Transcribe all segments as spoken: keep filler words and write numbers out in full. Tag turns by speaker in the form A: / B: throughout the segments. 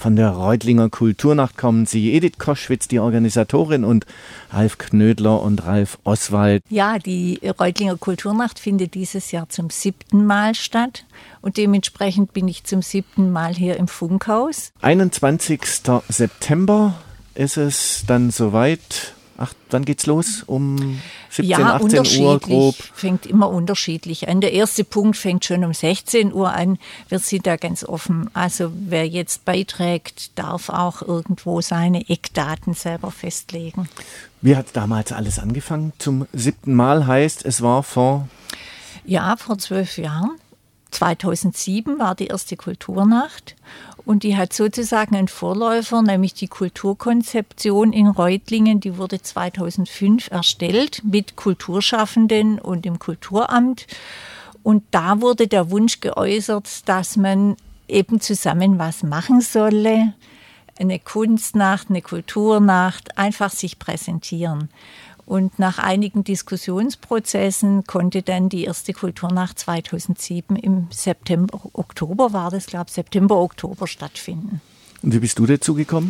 A: Von der Reutlinger Kulturnacht kommen sie, Edith Koschwitz, die Organisatorin, und Ralf Knödler und Ralf Oswald.
B: Ja, die Reutlinger Kulturnacht findet dieses Jahr zum siebten Mal statt und dementsprechend bin ich zum siebten Mal hier im Funkhaus.
A: einundzwanzigsten September ist es dann soweit. Ach, wann geht's los? Um siebzehn,
B: ja,
A: achtzehn Uhr grob?
B: Fängt immer unterschiedlich an. Der erste Punkt fängt schon um sechzehn Uhr an. Wir sind da ganz offen. Also wer jetzt beiträgt, darf auch irgendwo seine Eckdaten selber festlegen.
A: Wie hat damals alles angefangen? Zum siebten Mal heißt, es war vor...
B: Ja, vor zwölf Jahren. zweitausendsieben war die erste Kulturnacht. Und die hat sozusagen einen Vorläufer, nämlich die Kulturkonzeption in Reutlingen. Die wurde zweitausendfünf erstellt mit Kulturschaffenden und dem Kulturamt. Und da wurde der Wunsch geäußert, dass man eben zusammen was machen solle. Eine Kunstnacht, eine Kulturnacht, einfach sich präsentieren. Und nach einigen Diskussionsprozessen konnte dann die erste Kulturnacht zweitausendsieben im September, Oktober war das, glaube ich, September, Oktober stattfinden.
A: Und wie bist du dazu gekommen?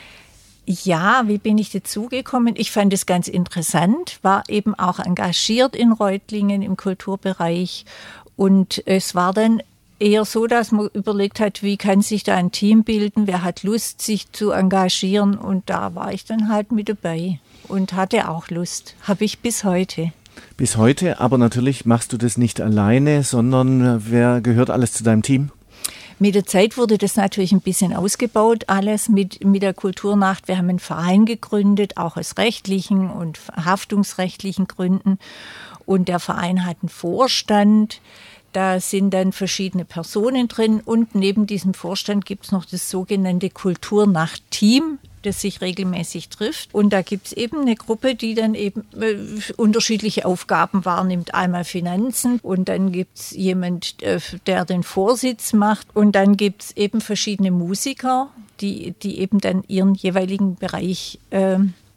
B: Ja, wie bin ich dazu gekommen? Ich fand es ganz interessant, war eben auch engagiert in Reutlingen im Kulturbereich. Und es war dann eher so, dass man überlegt hat, wie kann sich da ein Team bilden, wer hat Lust, sich zu engagieren. Und da war ich dann halt mit dabei. Und hatte auch Lust. Habe ich bis heute.
A: Bis heute, aber natürlich machst du das nicht alleine, sondern wer gehört alles zu deinem Team?
B: Mit der Zeit wurde das natürlich ein bisschen ausgebaut, alles mit, mit der Kulturnacht. Wir haben einen Verein gegründet, auch aus rechtlichen und haftungsrechtlichen Gründen. Und der Verein hat einen Vorstand. Da sind dann verschiedene Personen drin. Und neben diesem Vorstand gibt es noch das sogenannte Kulturnacht-Team, das sich regelmäßig trifft. Und da gibt es eben eine Gruppe, die dann eben äh, unterschiedliche Aufgaben wahrnimmt. Einmal Finanzen und dann gibt es jemand, äh, der den Vorsitz macht. Und dann gibt es eben verschiedene Musiker, die, die eben dann ihren jeweiligen Bereich äh,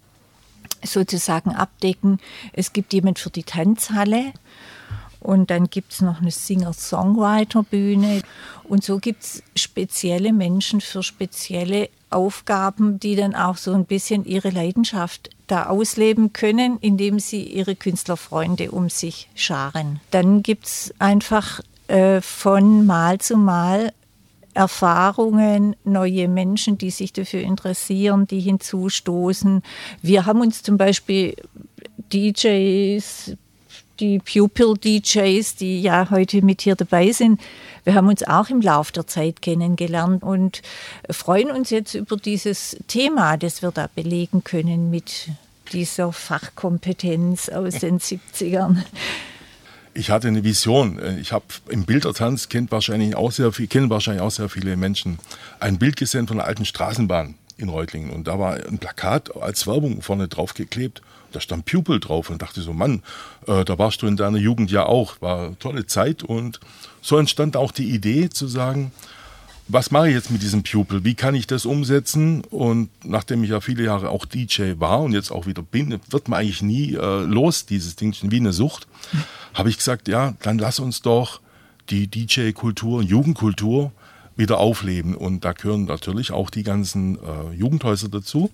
B: sozusagen abdecken. Es gibt jemand für die Tanzhalle. Und dann gibt es noch eine Singer-Songwriter-Bühne. Und so gibt es spezielle Menschen für spezielle Aufgaben, die dann auch so ein bisschen ihre Leidenschaft da ausleben können, indem sie ihre Künstlerfreunde um sich scharen. Dann gibt es einfach äh, von Mal zu Mal Erfahrungen, neue Menschen, die sich dafür interessieren, die hinzustoßen. Wir haben uns zum Beispiel D Js, die Pupil-D Js, die ja heute mit hier dabei sind, wir haben uns auch im Laufe der Zeit kennengelernt und freuen uns jetzt über dieses Thema, das wir da belegen können mit dieser Fachkompetenz aus den siebzigern.
C: Ich hatte eine Vision. Ich habe im Bildertanz, kennt wahrscheinlich auch sehr viel, kennen wahrscheinlich auch sehr viele Menschen, ein Bild gesehen von einer alten Straßenbahn in Reutlingen. Und da war ein Plakat als Werbung vorne drauf geklebt. Da stand Pupil drauf und dachte so, Mann, äh, da warst du in deiner Jugend ja auch. War eine tolle Zeit und so entstand auch die Idee zu sagen, was mache ich jetzt mit diesem Pupil? Wie kann ich das umsetzen? Und nachdem ich ja viele Jahre auch D J war und jetzt auch wieder bin, wird man eigentlich nie äh, los, dieses Ding, wie eine Sucht, mhm. habe ich gesagt, ja, dann lass uns doch die D J-Kultur, Jugendkultur wieder aufleben. Und da gehören natürlich auch die ganzen äh, Jugendhäuser dazu.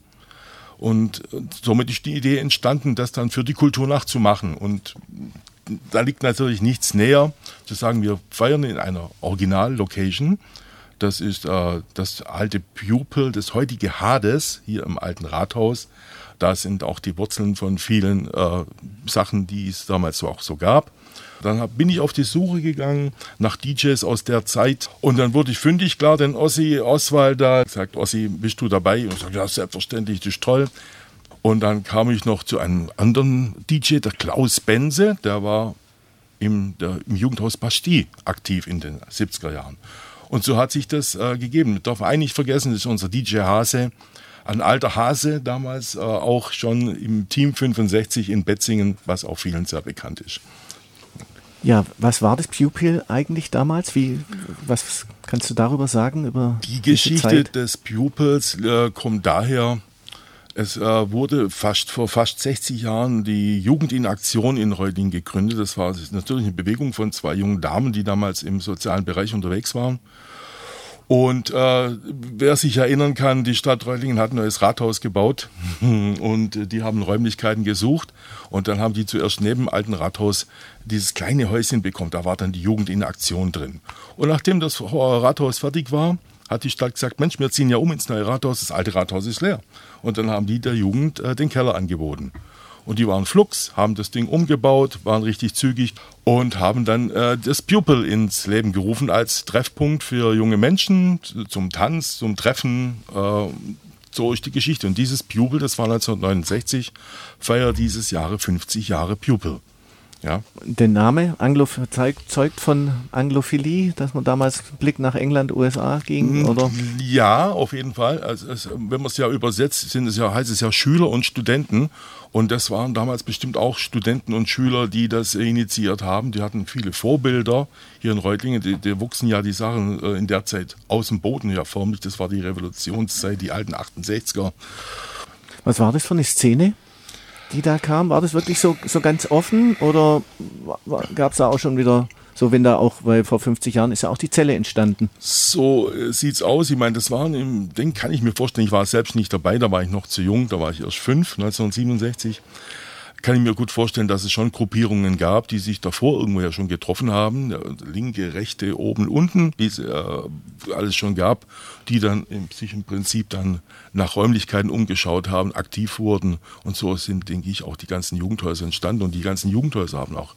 C: Und somit ist die Idee entstanden, das dann für die Kulturnacht zu machen. Und da liegt natürlich nichts näher, zu sagen, wir feiern in einer Original-Location. Das ist äh, das alte Pupil, das heutige Hades, hier im alten Rathaus. Da sind auch die Wurzeln von vielen äh, Sachen, die es damals so auch so gab. Dann hab, bin ich auf die Suche gegangen nach D Js aus der Zeit und dann wurde ich fündig, klar, denn Ossi Oswald da sagt, Ossi, bist du dabei? Und ich sage, ja, selbstverständlich, das ist toll. Und dann kam ich noch zu einem anderen D J, der Klaus Bense, der war im, der, im Jugendhaus Bastille aktiv in den siebziger Jahren. Und so hat sich das äh, gegeben. Das darf man eigentlich nicht vergessen, das ist unser D J Hase, ein alter Hase, damals äh, auch schon im Team fünfundsechzig in Betzingen, was auch vielen sehr bekannt ist.
A: Ja, was war das Pupil eigentlich damals? Wie, was kannst du darüber sagen? Über
C: die Geschichte Zeit? des Pupils äh, kommt daher, es äh, wurde fast vor fast sechzig Jahren die Jugend in Aktion in Reutlingen gegründet. Das war natürlich eine Bewegung von zwei jungen Damen, die damals im sozialen Bereich unterwegs waren. Und äh, wer sich erinnern kann, die Stadt Reutlingen hat ein neues Rathaus gebaut und äh, die haben Räumlichkeiten gesucht und dann haben die zuerst neben dem alten Rathaus dieses kleine Häuschen bekommen. Da war dann die Jugend in Aktion drin. Und nachdem das Rathaus fertig war, hat die Stadt gesagt, Mensch, wir ziehen ja um ins neue Rathaus, das alte Rathaus ist leer. Und dann haben die der Jugend äh, den Keller angeboten. Und die waren flugs, haben das Ding umgebaut, waren richtig zügig und haben dann äh, das Pupil ins Leben gerufen als Treffpunkt für junge Menschen zum Tanz, zum Treffen. Äh, so ist die Geschichte. Und dieses Pupil, das war neunzehnhundertneunundsechzig, feiert dieses Jahre fünfzig Jahre Pupil. Ja.
A: Der Name Anglo zeugt, zeugt von Anglophilie, dass man damals Blick nach England, U S A ging, oder?
C: Ja, auf jeden Fall. Also, es, wenn man es ja übersetzt, sind es ja, heißt es ja Schüler und Studenten. Und das waren damals bestimmt auch Studenten und Schüler, die das initiiert haben. Die hatten viele Vorbilder hier in Reutlingen. Die, die wuchsen ja die Sachen in der Zeit aus dem Boden ja förmlich. Das war die Revolutionszeit, die alten achtundsechziger.
A: Was war das für eine Szene, die da kam? War das wirklich so, so ganz offen oder gab es da auch schon wieder so, wenn da auch, weil vor fünfzig Jahren ist ja auch die Zelle entstanden?
C: So äh, sieht's aus. Ich meine, das waren im Ding, kann ich mir vorstellen, ich war selbst nicht dabei, da war ich noch zu jung, da war ich erst fünf, neunzehnhundertsiebenundsechzig. Kann ich mir gut vorstellen, dass es schon Gruppierungen gab, die sich davor irgendwo ja schon getroffen haben, ja, linke, rechte, oben, unten, wie es äh, alles schon gab, die dann im, sich im Prinzip dann nach Räumlichkeiten umgeschaut haben, aktiv wurden und so sind, denke ich, auch die ganzen Jugendhäuser entstanden und die ganzen Jugendhäuser haben auch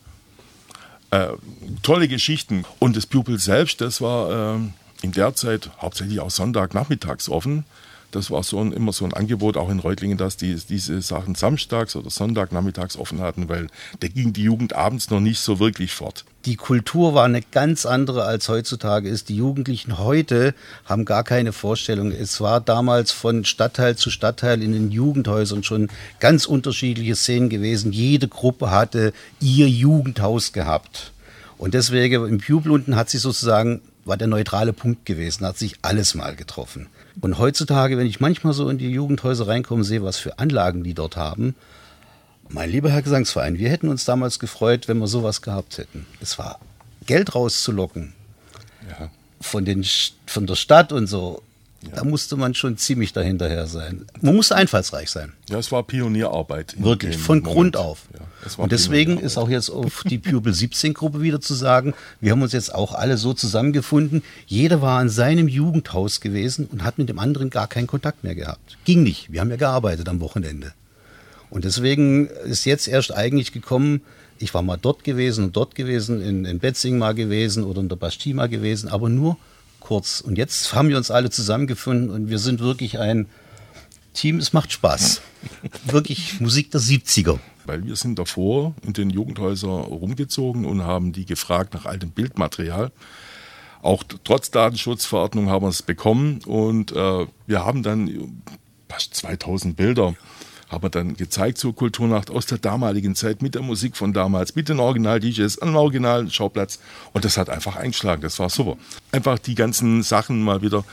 C: äh, tolle Geschichten. Und das Pupil selbst, das war äh, in der Zeit hauptsächlich auch Sonntagnachmittags offen. Das war so ein, immer so ein Angebot, auch in Reutlingen, dass die diese Sachen samstags oder Sonntagnachmittags offen hatten, weil da ging die Jugend abends noch nicht so wirklich fort.
D: Die Kultur war eine ganz andere, als heutzutage ist. Die Jugendlichen heute haben gar keine Vorstellung. Es war damals von Stadtteil zu Stadtteil in den Jugendhäusern schon ganz unterschiedliche Szenen gewesen. Jede Gruppe hatte ihr Jugendhaus gehabt. Und deswegen im Pupil unten hat sich sozusagen, war der neutrale Punkt gewesen, hat sich alles mal getroffen. Und heutzutage, wenn ich manchmal so in die Jugendhäuser reinkomme, sehe, was für Anlagen die dort haben. Mein lieber Herr Gesangsverein, wir hätten uns damals gefreut, wenn wir sowas gehabt hätten. Es war Geld rauszulocken, ja, von, den, von der Stadt und so. Ja. Da musste man schon ziemlich dahinterher sein. Man musste einfallsreich sein.
C: Ja, es war Pionierarbeit.
D: Wirklich, von
C: Moment.
D: Grund auf.
C: Ja,
D: und deswegen ist auch jetzt auf die Pupil siebzehn Gruppe wieder zu sagen, wir haben uns jetzt auch alle so zusammengefunden. Jeder war in seinem Jugendhaus gewesen und hat mit dem anderen gar keinen Kontakt mehr gehabt. Ging nicht. Wir haben ja gearbeitet am Wochenende. Und deswegen ist jetzt erst eigentlich gekommen, ich war mal dort gewesen und dort gewesen, in, in Betzing mal gewesen oder in der Bastille mal gewesen, aber nur kurz. Und jetzt haben wir uns alle zusammengefunden und wir sind wirklich ein Team, es macht Spaß. Wirklich Musik der siebziger.
C: Weil wir sind davor in den Jugendhäusern rumgezogen und haben die gefragt nach altem Bildmaterial. Auch trotz Datenschutzverordnung haben wir es bekommen und äh, wir haben dann fast zweitausend Bilder haben wir dann gezeigt zur Kulturnacht aus der damaligen Zeit mit der Musik von damals, mit den Original-D Js, am Original-Schauplatz. Und das hat einfach eingeschlagen, das war super. Einfach die ganzen Sachen mal wieder,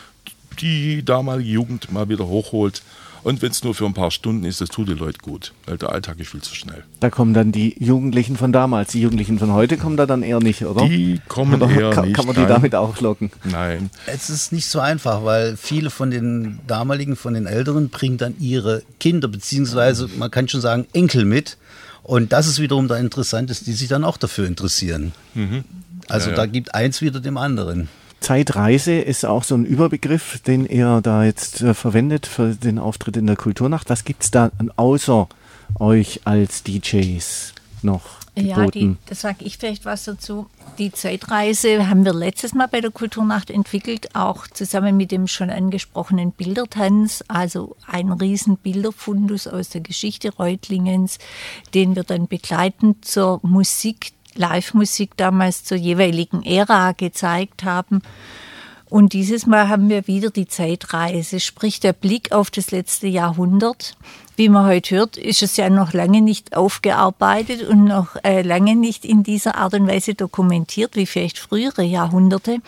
C: die damalige Jugend mal wieder hochholt. Und wenn es nur für ein paar Stunden ist, das tut den Leuten gut, weil der Alltag ist viel zu schnell.
A: Da kommen dann die Jugendlichen von damals. Die Jugendlichen von heute kommen da dann eher nicht, oder?
C: Die kommen
A: oder
C: eher
A: kann,
C: nicht.
A: Kann man die
C: nein.
A: damit auch locken?
C: Nein.
D: Es ist nicht so einfach, weil viele von den damaligen, von den Älteren bringen dann ihre Kinder, beziehungsweise man kann schon sagen Enkel mit. Und das ist wiederum da interessant, dass die sich dann auch dafür interessieren. Mhm. Also ja, ja. Da gibt eins wieder dem anderen.
A: Zeitreise ist auch so ein Überbegriff, den ihr da jetzt äh, verwendet für den Auftritt in der Kulturnacht. Was gibt es da außer euch als D Js noch geboten?
B: Ja, die, das sage ich vielleicht was dazu. Die Zeitreise haben wir letztes Mal bei der Kulturnacht entwickelt, auch zusammen mit dem schon angesprochenen Bildertanz, also ein riesen Bilderfundus aus der Geschichte Reutlingens, den wir dann begleitend zur Musik Live-Musik damals zur jeweiligen Ära gezeigt haben. Und dieses Mal haben wir wieder die Zeitreise, sprich der Blick auf das letzte Jahrhundert. Wie man heute hört, ist es ja noch lange nicht aufgearbeitet und noch äh, lange nicht in dieser Art und Weise dokumentiert wie vielleicht frühere Jahrhunderte.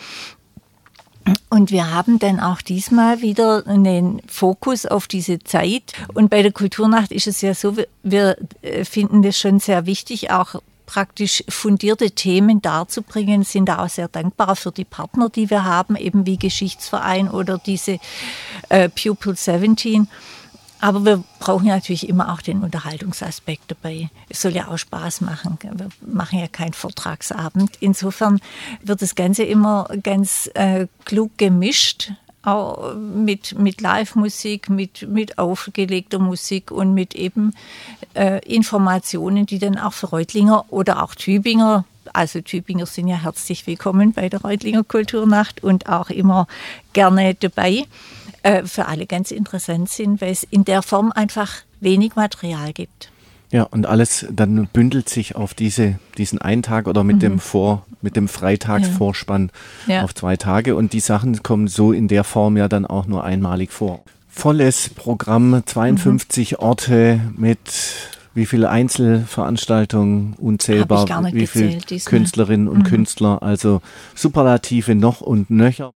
B: Und wir haben dann auch diesmal wieder einen Fokus auf diese Zeit. Und bei der Kulturnacht ist es ja so, wir finden das schon sehr wichtig, auch praktisch fundierte Themen darzubringen, sind da auch sehr dankbar für die Partner, die wir haben, eben wie Geschichtsverein oder diese äh, Pupil siebzehn. Aber wir brauchen natürlich immer auch den Unterhaltungsaspekt dabei. Es soll ja auch Spaß machen. Wir machen ja keinen Vortragsabend. Insofern wird das Ganze immer ganz äh, klug gemischt. Auch mit, mit Live-Musik, mit, mit aufgelegter Musik und mit eben äh, Informationen, die dann auch für Reutlinger oder auch Tübinger, also Tübinger sind ja herzlich willkommen bei der Reutlinger Kulturnacht und auch immer gerne dabei, äh, für alle ganz interessant sind, weil es in der Form einfach wenig Material gibt.
A: Ja, und alles dann bündelt sich auf diese, diesen einen Tag oder mit mhm. dem Vor, mit dem Freitagsvorspann ja. Ja. auf zwei Tage. Und die Sachen kommen so in der Form ja dann auch nur einmalig vor. Volles Programm, zweiundfünfzig mhm. Orte mit wie viele Einzelveranstaltungen, unzählbar, wie viele Künstlerinnen und mhm. Künstler, also Superlative noch und nöcher.